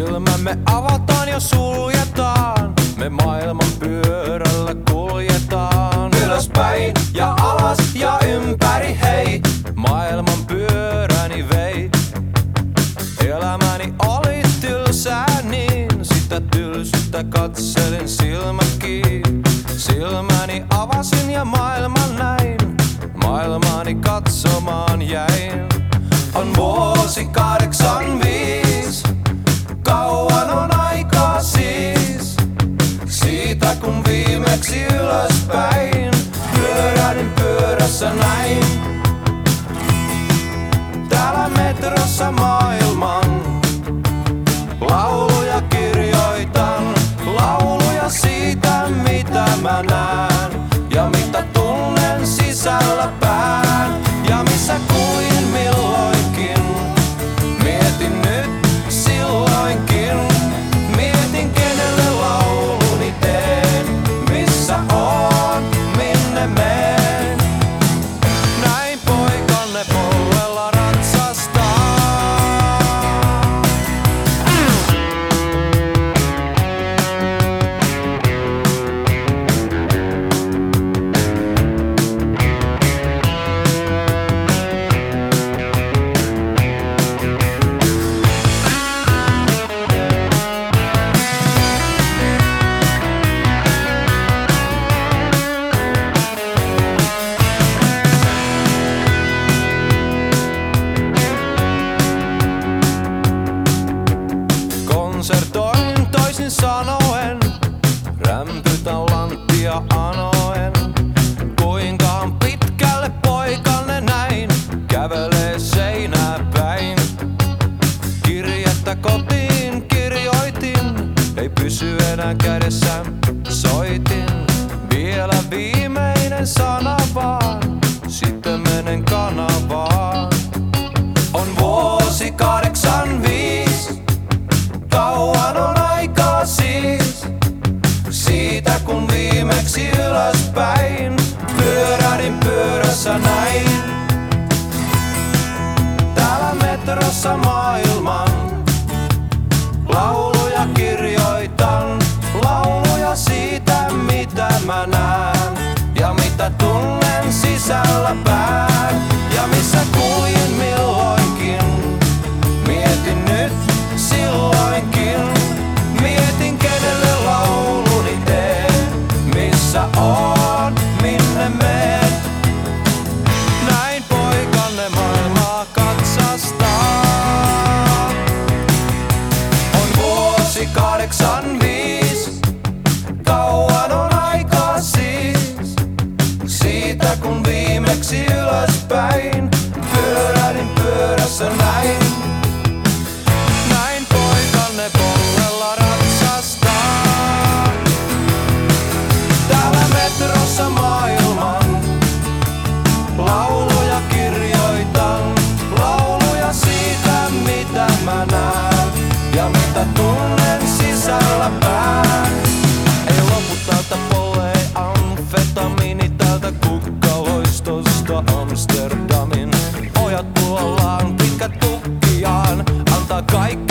Silmämme avataan ja suljetaan, me maailman pyörällä kuljetaan. Ylöspäin ja alas ja ympäri hei, maailman pyöräni vei. Elämäni oli tylsää niin, sitä tylsyyttä katselin silmät kiinni. Silmäni avasin ja maailman näin, maailmani katsomaan jäin. On vuosi 85, kauan on aikaa siis. Siitä kun viimeksi ylöspäin pyörähdin pyörässä näin. Täällä metrossa maailman lauluja kirjoitan. Lauluja siitä mitä mä näen ja mitä tunnen sisällä pään. Ja missä kuljin milloinkin, mietin nyt silloinkin. Mietin kenelle lauluni teen, missä oon, minne meen. Näin poikanne polvella ratsastaa. Konsertoin toisin sanoen, rämpytän lanttia anoen. Kuinkaan pitkälle poikanne näin, kävelee seinää päin. Kirjettä kotiin kirjoitin, ei pysy enää kädessä, soitin. Vielä viimeinen sana vaan, sitten menen kanavaan. On vuosi 85, kauan on aikaa siis. Siitä kun viimeksi ylöspäin pyörähdin pyörässä näin. Täällä metrossa maailman lauluja kirjoitan. Lauluja siitä mitä mä näen ja mitä tunnen sisällä pään. Ja missä kuljin milloinkin, mietin nyt silloinkin. Mietin kenelle lauluni teen, missä oon, minne meen. Näin poikanne maailmaa katsastaa. On vuosi 85, kauan on aikaa siis. Siitä kun viimeksi ylöspäin pyörähdin pyörässä näin. Näin poikanne polvella ratsastaa. Täällä metrossa maailman lauluja kirjoitan. Lauluja siitä mitä mä näen ja mitä tunnen sisällä pään. Ei lopu tältä pollee amfetamiini tältä kukkaloistosta Amsterdamin. Pojat tulollaan pitkät tukkiaan, antaa kaikki